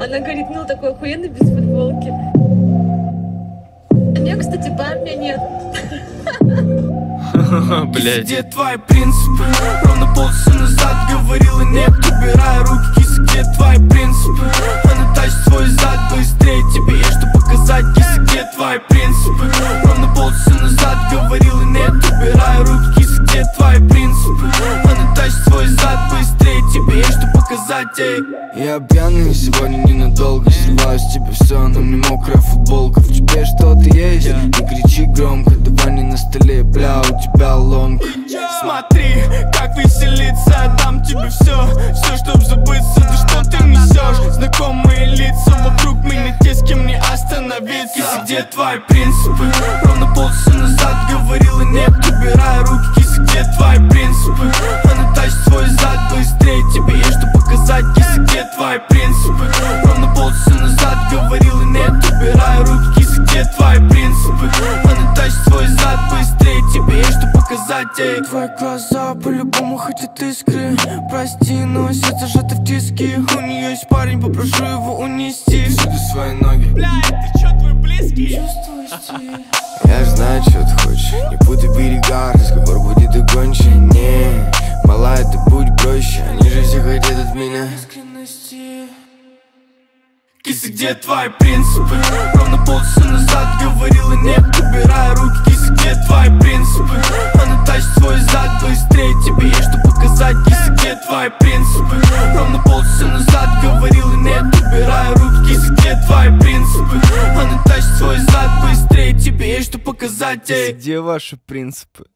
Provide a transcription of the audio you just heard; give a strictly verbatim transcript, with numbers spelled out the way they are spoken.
Она говорит, ну такой охуенный без футболки. У нее, кстати, парня нет. Блядь. Где твои принципы? Ровно полчаса назад говорила нет, убирай руки, киса, где твои принципы? Она тащит свой зад быстрее, тебе есть что показать, киса, где твои принципы? Ровно полчаса назад говорила нет, убирай руки, киса, где твои принципы? Она тащит свой зад быстрее, тебе есть что показать, эй. Я пьяный, сегодня ненадолго, срываю с тебя все, но мне мокрая футболка. В тебе что-то есть, не кричи громко, давай не на столе, бля, у тебя ломка. Смотри, как веселиться, дам тебе все, все, чтоб забыться, да что ты несешь? Знакомые лица вокруг меня, те, с кем не остановиться. Киса, где твои принципы? Ровно полчаса назад говорила нет, убирай руки, киса, где твои принципы? Она тащит свой зад быстрее, тебе есть что показать, киса, где твои принципы? Ровно полчаса назад говорила нет, убирай руки, киса, где твои принципы? Она тащит свой зад быстрее, тебе есть что показать, эй. Твои глаза по-любому хотят искры, прости, но сердце сжато в тиски. У нее есть парень, попрошу его унести Всюду свои ноги. Блядь, ты чё, твой близкий? Я ж знаю, что ты хочешь, не путай берега, разговор будет и гонче. Не, малая, ты будь проще, они же все хотят от меня искренности. Киса, где твои принципы? Ровно полчаса назад говорила нет, убирай руки, киса, где твои принципы? Она тащит свой зад быстрее, тебе есть что показать, киса, где твои принципы? Ровно полчаса назад говорила нет, убирай руки, киса, где твои принципы? Она тащит свой зад быстрее, тебе есть что показать, эй. Где ваши принципы?